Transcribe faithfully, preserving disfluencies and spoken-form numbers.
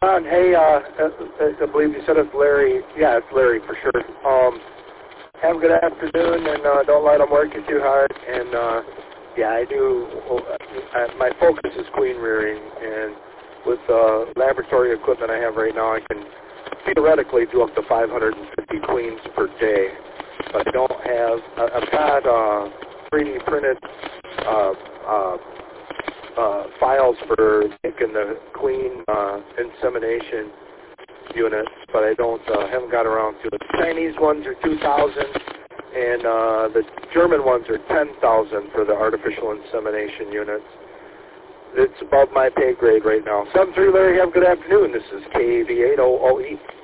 John, hey, uh, I believe you said it's Larry. Yeah, it's Larry for sure. Um, have a good afternoon, and uh, don't let them work you too hard. And uh, yeah, I do. Uh, my focus is queen rearing, and with uh, laboratory equipment I have right now, I can theoretically do up to five hundred fifty queens per day. But I don't have. I've got uh, three D printed uh, uh, uh, files for making the queen uh, insemination units, but I don't uh, haven't got around to it. The Chinese ones are two thousand, and uh, the German ones are ten thousand for the artificial insemination units. It's above my pay grade right now. seven three Larry, have a good afternoon. This is K A V eight O O E.